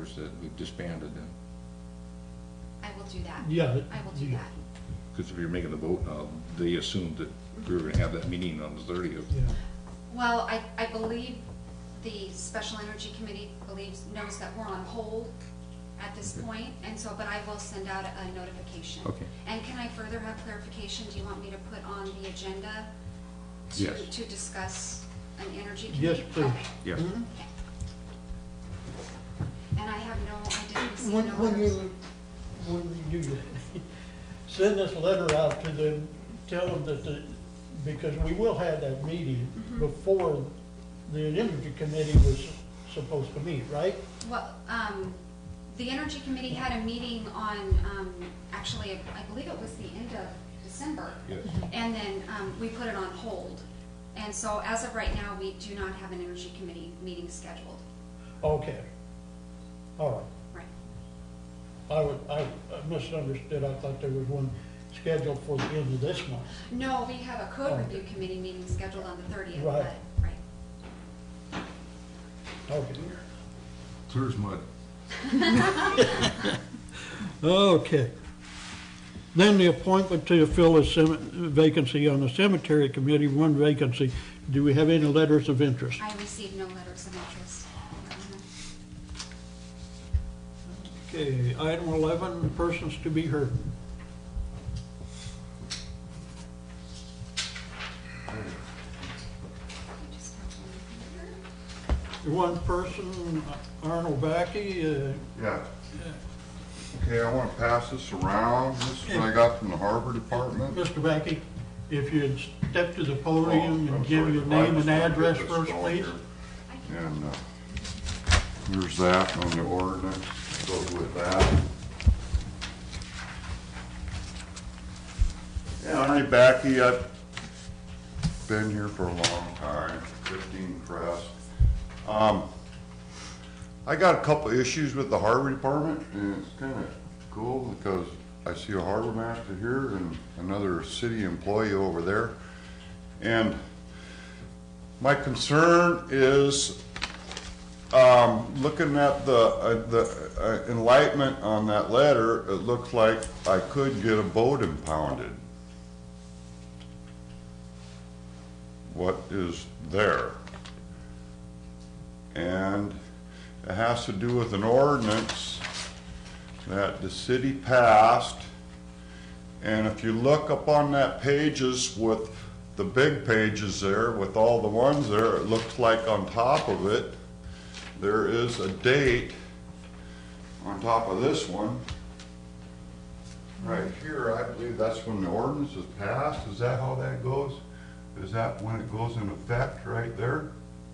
members that we've disbanded then. I will do that. Yeah. I will do that. Because if you're making the vote now, they assumed that we were gonna have that meeting on the 30th. Yeah. Well, I believe the Special Energy Committee knows that we're on hold at this point, and so, but I will send out a notification. Okay. And can I further have clarification? Do you want me to put on the agenda Yes. to discuss an energy committee? Yes, please. Okay. Yes. Okay. And I didn't see When no when others. you send this letter out to them, tell them that because we will have that meeting before the Energy Committee was supposed to meet, right? Well, the Energy Committee had a meeting on, actually, I believe it was the end of December. Yes. And then we put it on hold. And so as of right now, we do not have an Energy Committee meeting scheduled. Okay. All Right. right. I misunderstood. I thought there was one scheduled for the end of this month. No, we have a code Oh. review committee meeting scheduled on the 30th. Right. But, right. Okay. Clear as mud. Okay. Then the appointment to fill a vacancy on the cemetery committee, one vacancy. Do we have any letters of interest? I received no letters of interest. Okay, item 11, persons to be heard. Just have one here. One person, Arnold Backey, Yeah. Okay, I want to pass this around. This is what I got from the Harbor Department. Mr. Backey, if you'd step to the podium Oh, I'm and give sorry. your name and I just address wanna get first, this please. going here. And here's that on the ordinance, goes with that. Yeah, Arnie Backey, I've been here for a long time, 15 Crest. I got a couple issues with the Harbor Department, and it's kind of cool because I see a harbor master here and another city employee over there. And my concern is, looking at the enlightenment on that letter, it looks like I could get a boat impounded. What is there? And it has to do with an ordinance that the city passed. And if you look up on that pages with the big pages there, with all the ones there, it looks like on top of it, there is a date on top of this one. Right here, I believe that's when the ordinance is passed. Is that how that goes? Is that when it goes in effect right there?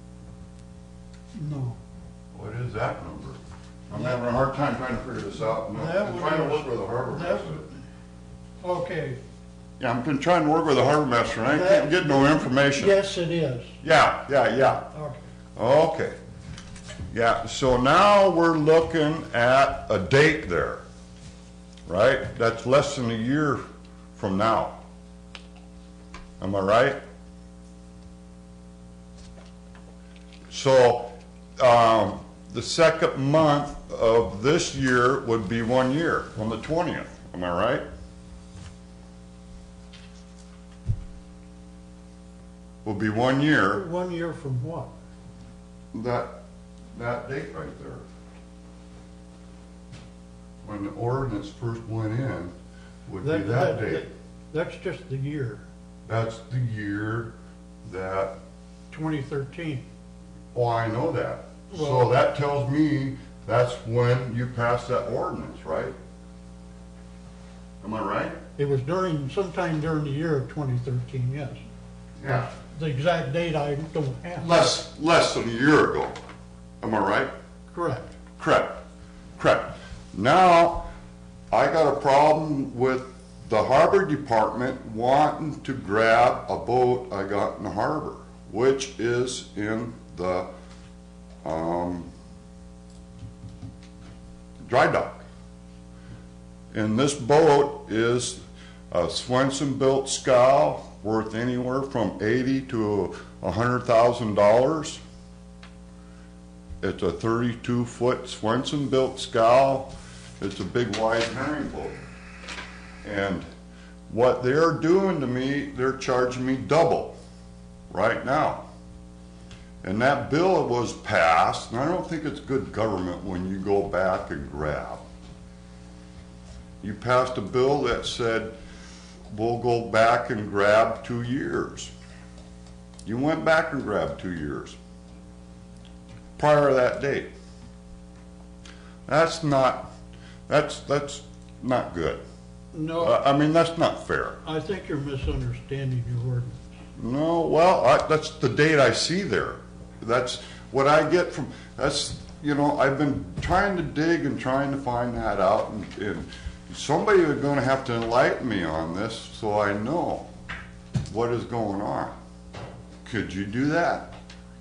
No. What is that number? I'm having a hard time trying to figure this out. That I'm trying to was- work with the harbor that- master. Okay, Yeah, I've been trying to work with the harbor master and I can't get no information. yes, it is. Yeah. Okay. Okay. Yeah, so now we're looking at a date there, right? That's less than a year from now. Am I right? So, the second month of this year would be 1 year, on the 20th, am I right? Will be 1 year, 1 year from what? that date right there. When the ordinance first went in, would be that date. That's just the year, That's the year that, 2013. oh, I know that. So Well- that tells me that's when you passed that ordinance, right? Am I right? It was sometime during the year of 2013, yes. Yeah. The exact date I don't have. Less than a year ago. Am I right? Correct. Correct. Now, I got a problem with the harbor department wanting to grab a boat I got in the harbor, which is in the dry dock. And this boat is a Swenson-built scow worth anywhere from $80,000 to $100,000. It's a 32-foot Swenson-built scow. It's a big wide herring boat. And what they're doing to me, they're charging me double right now. And that bill was passed, and I don't think it's good government when you go back and grab. You passed a bill that said, we'll go back and grab 2 years. You went back and grabbed 2 years prior to that date. That's not good. No, I mean, that's not fair. I think you're misunderstanding your ordinance. No, well, that's the date I see there. That's what I get from, that's, you know, I've been trying to dig and trying to find that out, and somebody is going to have to enlighten me on this so I know what is going on. Could you do that?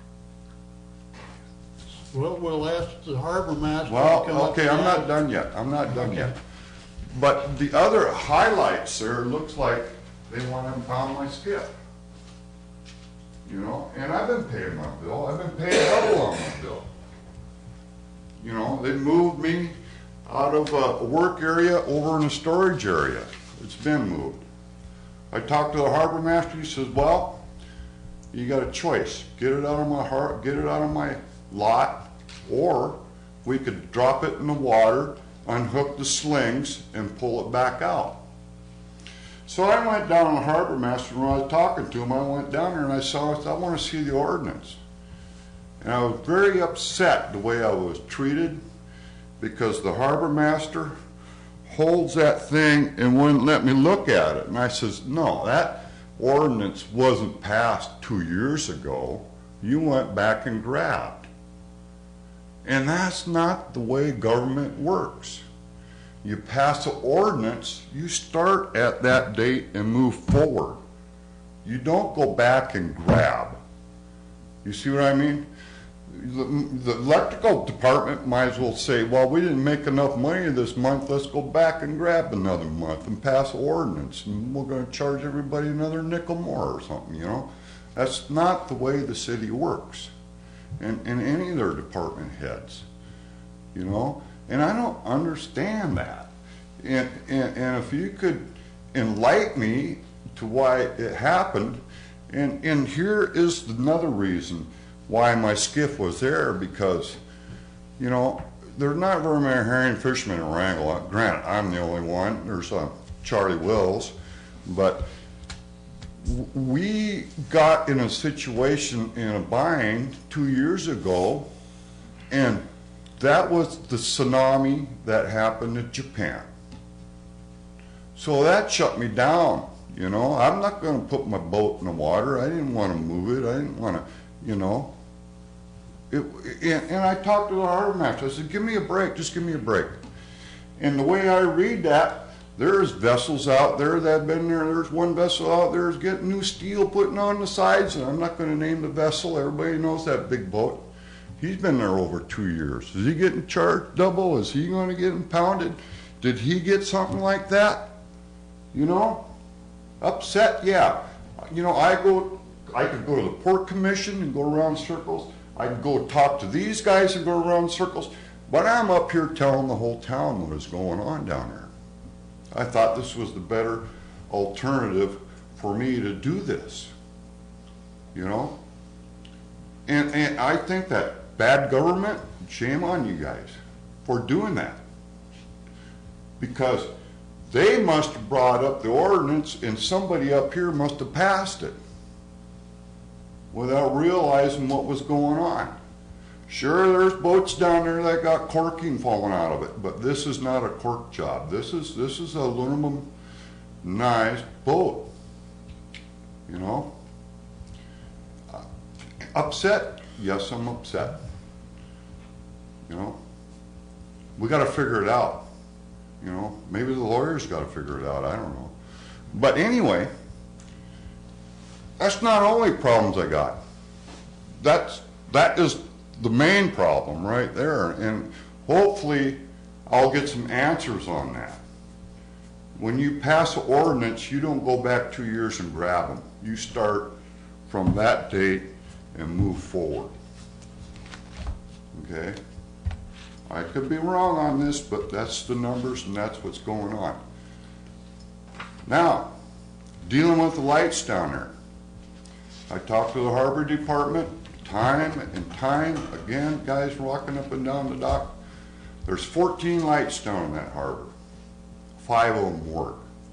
Well, we'll ask the harbor master. Well, to come up okay, with I'm that. not done yet. I'm not done Okay. yet. But the other highlights there, looks like they want to impound my skiff. You know, and I've been paying my bill. I've been paying double on my bill. You know, they moved me out of a work area over in a storage area. It's been moved. I talked to the harbor master. He says, well, you got a choice. Get it out of my lot, or we could drop it in the water, unhook the slings, and pull it back out. So I went down to the harbor master, and when I was talking to him, I went down there and I said, I want to see the ordinance. And I was very upset the way I was treated, because the harbor master holds that thing and wouldn't let me look at it. And I says, no, that ordinance wasn't passed 2 years ago. You went back and grabbed. And that's not the way government works. You pass an ordinance, you start at that date and move forward. You don't go back and grab. You see what I mean? The electrical department might as well say, well, we didn't make enough money this month, let's go back and grab another month and pass an ordinance, and we're going to charge everybody another nickel more or something, you know? That's not the way the city works, and any of their department heads, you know? And I don't understand that. And if you could enlighten me to why it happened, and here is another reason why my skiff was there, because, you know, there's not very many herring fishermen in Wrangell. Granted, I'm the only one. There's Charlie Wills, but we got in a situation in a bind 2 years ago, and that was the tsunami that happened in Japan. So that shut me down, you know. I'm not going to put my boat in the water. I didn't want to move it. I didn't want to, you know. And I talked to the harbor master. I said, give me a break. Just give me a break. And the way I read that, there's vessels out there that have been there. There's one vessel out there that's getting new steel putting on the sides, and I'm not going to name the vessel. Everybody knows that big boat. He's been there over 2 years. Is he getting charged double? Is he going to get impounded? Did he get something like that? You know? Upset? Yeah. You know, I could go to the Port Commission and go around circles. I could go talk to these guys and go around circles. But I'm up here telling the whole town what is going on down there. I thought this was the better alternative for me to do this. You know? And I think that bad government, shame on you guys for doing that. Because they must have brought up the ordinance and somebody up here must have passed it without realizing what was going on. Sure, there's boats down there that got corking falling out of it, but this is not a cork job. This is a aluminum nice boat. You know? Upset? Yes, I'm upset. You know? We got to figure it out. You know? Maybe the lawyers got to figure it out. I don't know. But anyway, that's not only problems I got. That is the main problem right there, and hopefully I'll get some answers on that. When you pass an ordinance, you don't go back 2 years and grab them. You start from that date and move forward. okay? I could be wrong on this, but that's the numbers and that's what's going on. Now, dealing with the lights down there. I talked to the harbor department time and time again, guys walking up and down the dock. There's 14 lights down in that harbor. 5 of them work.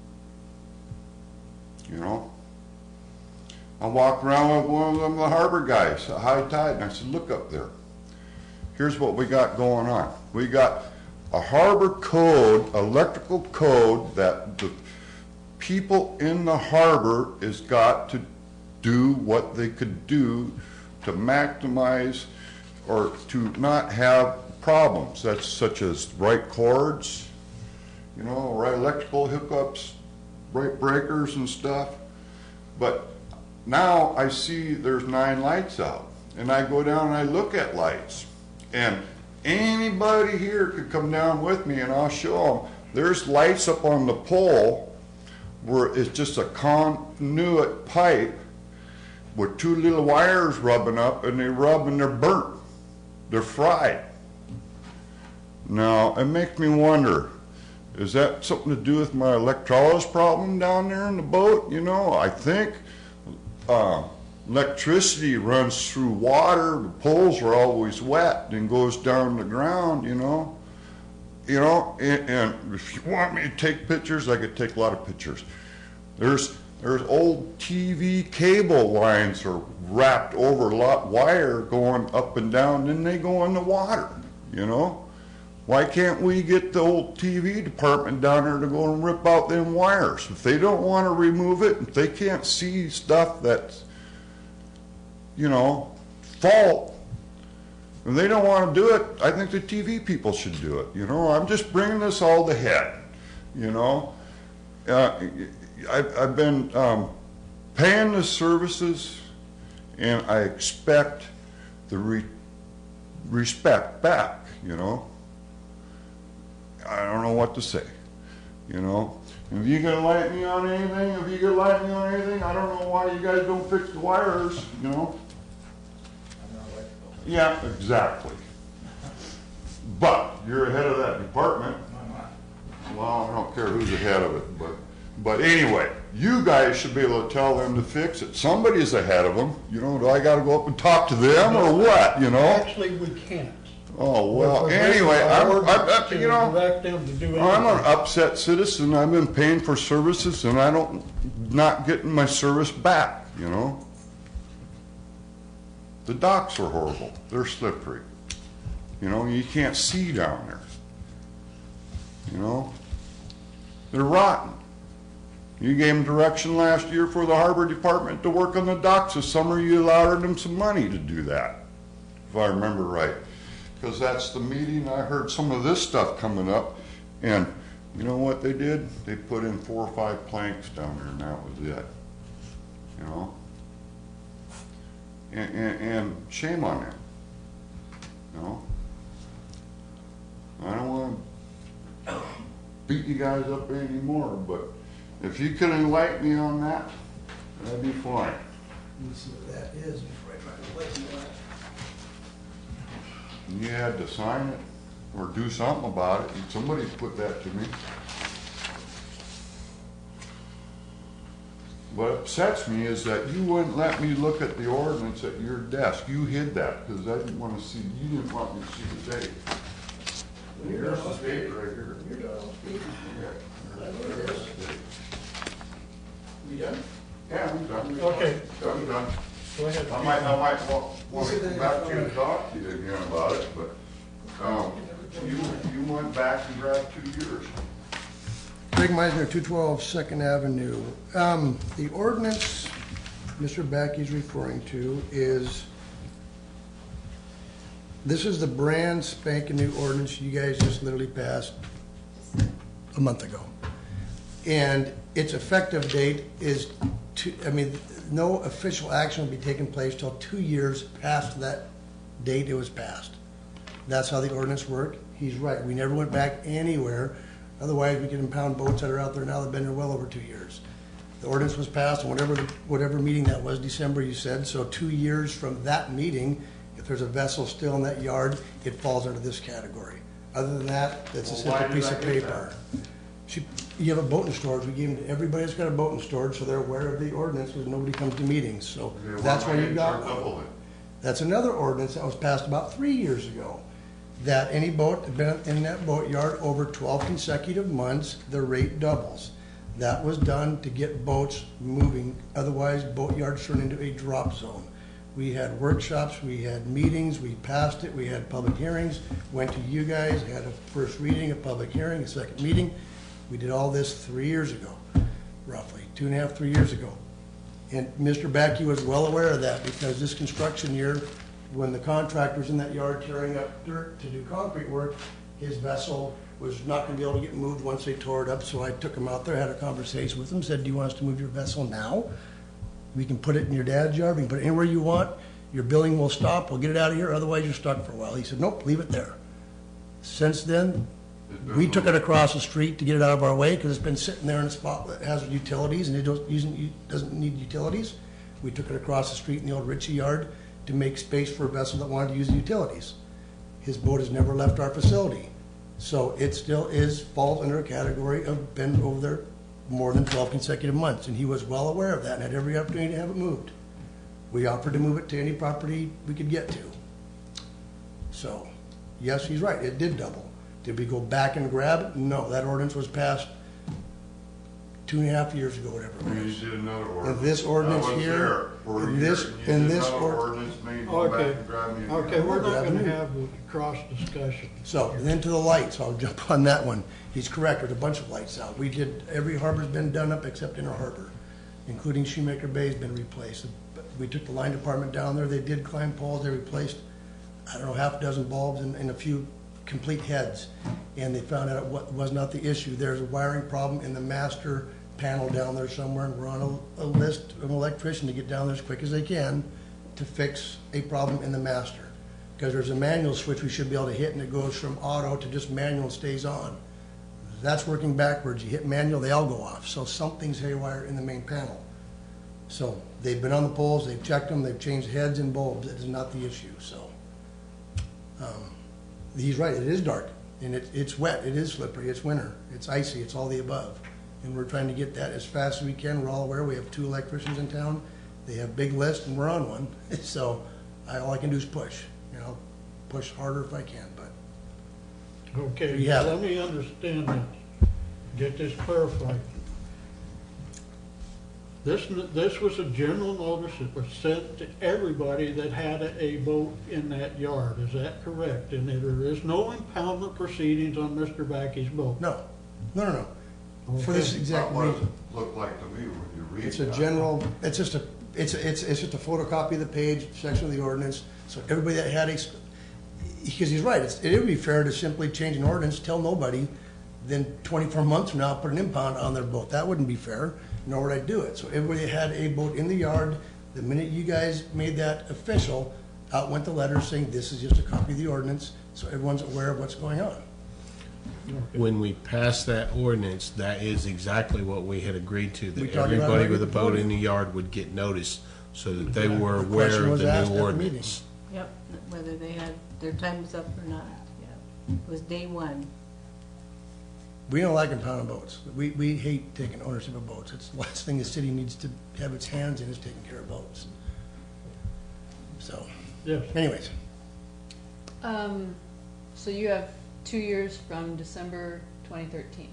You know? I walked around with one of them, the harbor guys, at high tide, and I said, look up there. Here's what we got going on. We got a harbor code, electrical code, that the people in the harbor has got to do what they could do to maximize or to not have problems. That's such as right cords, you know, right electrical hookups, right breakers and stuff. But now I see there's 9 lights out, and I go down and I look at lights, and anybody here could come down with me and I'll show them. There's lights up on the pole where it's just a conduit pipe with 2 little wires rubbing up, and they rub and they're burnt. They're fried. Now, it makes me wonder, is that something to do with my electrolysis problem down there in the boat? You know, I think electricity runs through water. The poles are always wet and goes down the ground, you know. You know, and if you want me to take pictures, I could take a lot of pictures. There's old TV cable lines are wrapped over wire going up and down, then they go in the water, you know. Why can't we get the old TV department down there to go and rip out them wires? If they don't want to remove it, if they can't see stuff that's, you know, fault, if they don't want to do it, I think the TV people should do it, you know. I'm just bringing this all to head, you know. I've been paying the services, and I expect the respect back, you know. I don't know what to say, you know. If you gonna light me on anything, I don't know why you guys don't fix the wires, you know. Yeah, exactly. But you're ahead of that department. Well, I don't care who's ahead of it, but anyway, you guys should be able to tell them to fix it. Somebody's ahead of them. You know, do I got to go up and talk to them or what? You know. Actually, we can't. Oh, well, anyway, you know, Direct them to do I'm an anything. upset citizen. I've been paying for services and not getting my service back, you know. The docks are horrible. They're slippery. You know, you can't see down there. You know, they're rotten. You gave them direction last year for the harbor department to work on the docks this summer. You allowed them some money to do that, if I remember right. Because that's the meeting, I heard some of this stuff coming up, and you know what they did? They put in 4 or 5 planks down there, and that was it. You know? And shame on them. You know? I don't want to beat you guys up anymore, but if you could enlighten me on that, that'd be fine. Let me see what that is before I try to place it. You had to sign it or do something about it, and somebody put that to me. What upsets me is that you wouldn't let me look at the ordinance at your desk. You hid that because I didn't want to see, you didn't want me to see the date. Here's the date right here. You're done. Yeah. There it is. You done? Yeah, I'm done. Okay. I'm done. Go ahead. I might want to come back to you and talk to you again about it, but, you went back and grabbed 2 years. Craig Meisner, 212 Second Avenue. The ordinance Mr. Backey's referring to is, this is the brand spanking new ordinance you guys just literally passed a month ago. And its effective date is, no official action will be taking place till 2 years past that date it was passed. That's how the ordinance worked. He's right. We never went back anywhere. Otherwise, we could impound boats that are out there now that have been there well over 2 years. The ordinance was passed, and whatever meeting that was, December, you said, so 2 years from that meeting, If there's a vessel still in that yard, it falls under this category. Other than that, that's a Well, why simple did piece I of get paper. You have a boat in storage, we gave them to everybody that's got a boat in storage, so they're aware of the ordinance, because nobody comes to meetings, so Okay, that's why why did you I got charge one. double it? That's another ordinance that was passed about 3 years ago, that any boat that been in that boat yard over 12 consecutive months, the rate doubles. That was done to get boats moving, otherwise boat yards turn into a drop zone. We had workshops, we had meetings, we passed it, we had public hearings, went to you guys, had a first reading, a public hearing, a second meeting. We did all this 3 years ago, roughly, 2.5, 3 years ago. And Mr. Backey was well aware of that, because this construction year, when the contractor's in that yard tearing up dirt to do concrete work, his vessel was not gonna be able to get moved once they tore it up, so I took him out there, had a conversation with him, said, do you want us to move your vessel now? We can put it in your dad's yard, we can put it anywhere you want, your billing will stop, we'll get it out of here, otherwise you're stuck for a while. He said, nope, leave it there. Since then, we took it across the street to get it out of our way, because it's been sitting there in a spot that has utilities, and it doesn't need utilities. We took it across the street in the old Ritchie yard to make space for a vessel that wanted to use the utilities. His boat has never left our facility, so it still falls under a category of been over there more than 12 consecutive months, and he was well aware of that and had every opportunity to have it moved. We offered to move it to any property we could get to. So, yes, he's right, it did double. Did we go back and grab it? No, that ordinance was passed 2.5 years ago, whatever it You was. did another ordinance. this ordinance I was here, there for a in year, this- and in you did this another ord- ordinance, made you go back Okay, and grab me again. okay, we're not Grabbing gonna you. have a cross discussion. So, and then to the lights, I'll jump on that one. He's correct, there's a bunch of lights out. We did, every harbor's been done up except Inner Harbor, including Shoemaker Bay's been replaced. We took the line department down there, they did climb poles, they replaced, I don't know, half a dozen bulbs and a few complete heads. And they found out what was not the issue. There's a wiring problem in the master panel down there somewhere, and we're on a list of an electrician to get down there as quick as they can to fix a problem in the master. Because there's a manual switch we should be able to hit, and it goes from auto to just manual and stays on. That's working backwards. You hit manual, they all go off. So something's haywire in the main panel. So they've been on the poles, they've checked them, they've changed heads and bulbs. It is not the issue, so. He's right, it is dark, and it's wet, it is slippery, it's winter, it's icy, it's all the above. And we're trying to get that as fast as we can. We're all aware, we have 2 electricians in town. They have big lists, and we're on one. So all I can do is push, push harder if I can, but. Okay, Yeah. let me understand this, get this clarified. This was a general notice that was sent to everybody that had a boat in that yard, is that correct? And there is no impoundment proceedings on Mr. Backey's boat? No. For this Okay. exact What does reason. it look like to me when you read that? It's a general, it's just a photocopy of the page, section of the ordinance, so everybody that had because he's right, it would be fair to simply change an ordinance, tell nobody, then 24 months from now, put an impound on their boat. That wouldn't be fair, nor would I do it. So everybody that had a boat in the yard, the minute you guys made that official, out went the letter saying this is just a copy of the ordinance, so everyone's aware of what's going on. When we passed that ordinance, that is exactly what we had agreed to, We that talked about everybody it with a at the boat in podium. the yard would get notice, so that they The were question aware of was the asked at new the meeting. ordinance. Yep, whether they had, their time was up or not, yeah. It was day one. We don't like impounding boats. We hate taking ownership of boats. It's the last thing the city needs to have its hands in is taking care of boats. So, Yes, anyways, So you have 2 years from December 2013.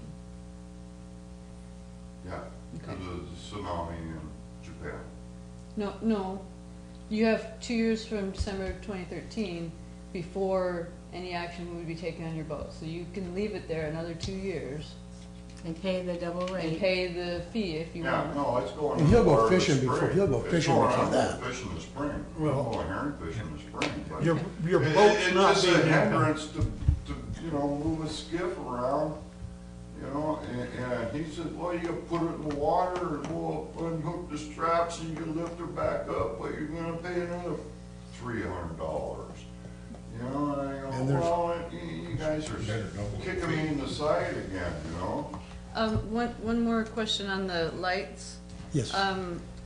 Yeah, because of the tsunami in Japan. No, you have 2 years from December 2013 before any action would be taken on your boat. So you can leave it there another 2 years And pay the double and rate. pay the fee if you Yeah, want. no, it's going. And he'll in the go water in the fishing before- spring. he'll go It's fishing going- before I'm that. going fishing in the spring. Well- I'm going herring fishing in the spring. but your it- boat's not It's being just a impounded. hindrance to, move a skiff around, and he said, well, you gotta put it in the water and we'll unhook the straps and you can lift her back up, but you're gonna pay another $300. And I go, And there's- well, you guys are kicking me in the side again. One more question on the lights. yes.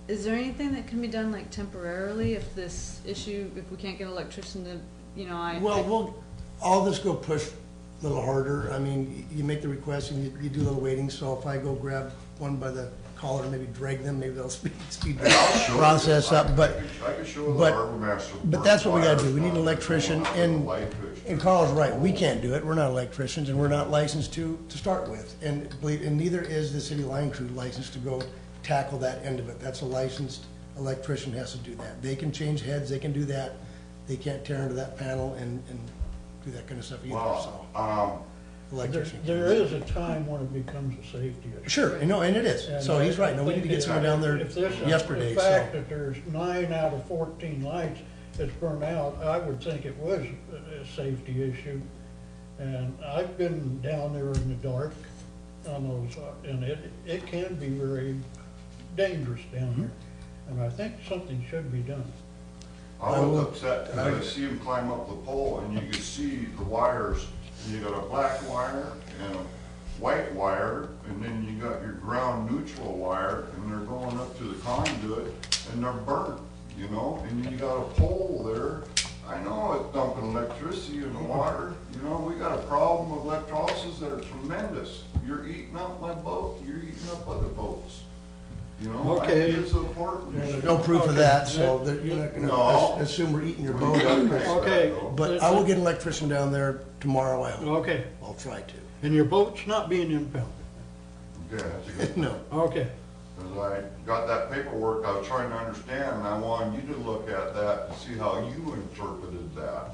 is there anything that can be done like temporarily if this issue, if we can't get an electrician to, you know, Well, all this go push a little harder. I mean, you make the request and you do a little waiting, so if I go grab one by the collar, maybe drag them, maybe they'll speed the process up, but, I could show the but- harbor master. but that's what we gotta do. We need an wire, electrician, the and light fixture. Carl's right, we can't do it. We're not electricians, and we're not licensed to start with. And neither is the city line crew licensed to go tackle that end of it. That's a licensed electrician has to do that. They can change heads, they can do that. They can't tear into that panel and do that kind of stuff either, so. Well, Electrician. There is a time when it becomes a safety issue. Sure, no, and it is. So he's right. No, we need to get someone down there If this is yesterday, the fact so. that there's 9 out of 14 lights that's burned out, I would think it was a safety issue. And I've been down there in the dark on those, and it can be very dangerous down there. And I think something should be done. I was upset because I see him climb up the pole and you can see the wires. And you got a black wire and a white wire, and then you got your ground neutral wire, and they're going up to the conduit, and they're burnt, you know? And you got a pole there. I know it's dumping electricity in the water. You know, we got a problem with electrolysis that are tremendous. You're eating up my boat, you're eating up other boats. You know, I Okay. think it's important. There's no proof of that, so Okay. you're not No. gonna assume we're eating your boat up. Okay. But I will get an electrician down there tomorrow, I hope. Okay, I'll try to. and your boat's not being impounded? Yeah, that's a good. No. Okay, As I got that paperwork, I was trying to understand, and I wanted you to look at that and see how you interpreted that.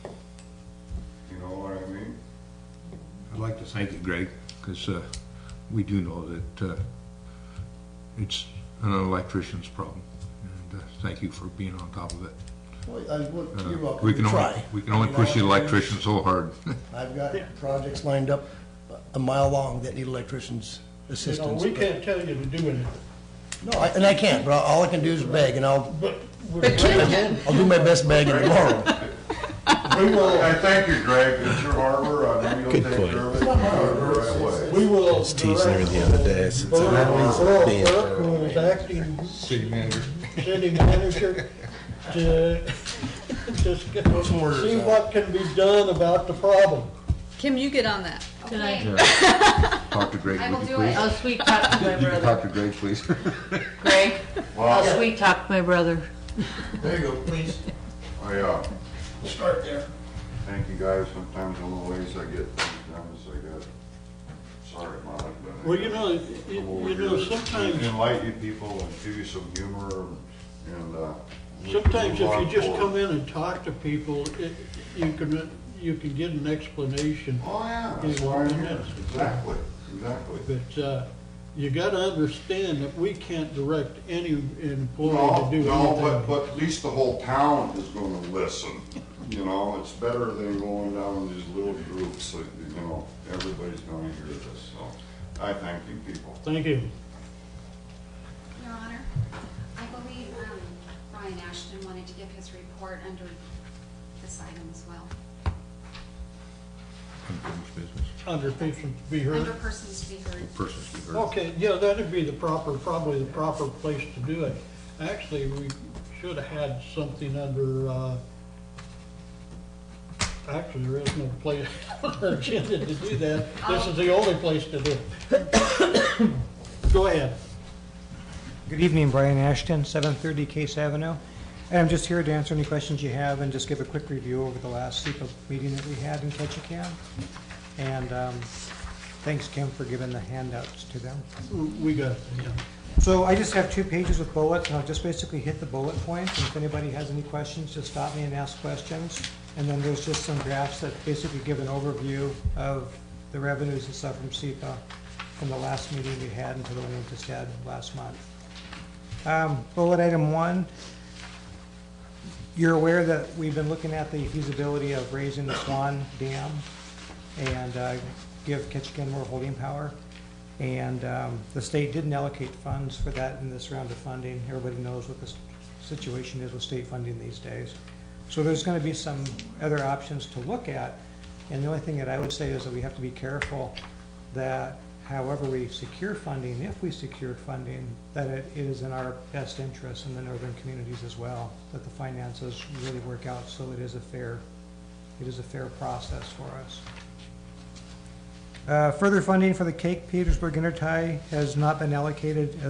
You know what I mean? I'd like to thank you, Greg, because we do know that it's an electrician's problem. And thank you for being on top of it. Well, you're welcome. We can only, Try. we can only push the electrician so hard. I've got projects lined up a mile long that need electricians' you know, assistance. we but- can't tell you to do anything, No, and I can't, but all I can do is beg, and I'll but we're again, do my best begging tomorrow. we will, I thank you, Greg, it's your harbor, I know you'll Good take point. care of it, the right way. we will. I was teasing her the other day. Since Earl I'm being Burke, who is acting City manager. city manager, to just get, some orders see out. what can be done about the problem. Kim, you get on that. Okay, Talk to Greg, I will would you do it. please? I'll sweet talk to my You can talk brother. to Greg, please. Greg, Well, I'll sweet talk to my brother. There you go, please. I, Start there. thank you guys, sometimes the little ways I get things done, is I got, sorry, Mike, but. I Well, you got- know, come over you know, here sometimes, Enlighten you people and give you some humor and, we can sometimes move if on you just forward. come in and talk to people, you can get an explanation. Oh, yeah, You that's why I'm want here, this. exactly, exactly. But, you gotta understand that we can't direct any employee No, to do no, anything. but at least the whole town is gonna listen, you know, it's better than going down these little groups, so, you know, everybody's gonna hear this, so, I thank you people. Thank you. Your Honor, I believe Brian Ashton wanted to give his report under this item as well. Unfinished business. Under persons to be Under heard. persons to be heard. Persons to be heard. Okay, yeah, that'd be probably the proper place to do it. Actually, we should have had something under, actually, there is no place on our agenda to do that. This is the only place to do it. Go ahead. Good evening, Brian Ashton, 730 Case Avenue. And I'm just here to answer any questions you have and just give a quick review over the last SEPA meeting that we had in Ketchikan. And thanks, Kim, for giving the handouts to them. We got it, yeah. So I just have 2 pages with bullets, and I'll just basically hit the bullet points. And if anybody has any questions, just stop me and ask questions. And then there's just some graphs that basically give an overview of the revenues and stuff from SEPA from the last meeting we had until the one we just had last month. Bullet item 1, you're aware that we've been looking at the feasibility of raising the Swan Dam and give Ketchikan more holding power. And the state didn't allocate funds for that in this round of funding. Everybody knows what the situation is with state funding these days. So there's going to be some other options to look at. And the only thing that I would say is that we have to be careful that however we secure funding, if we secure funding, that it is in our best interest in the northern communities as well, that the finances really work out so it is a fair process for us. Further funding for the Cape Petersburg Intertie has not been allocated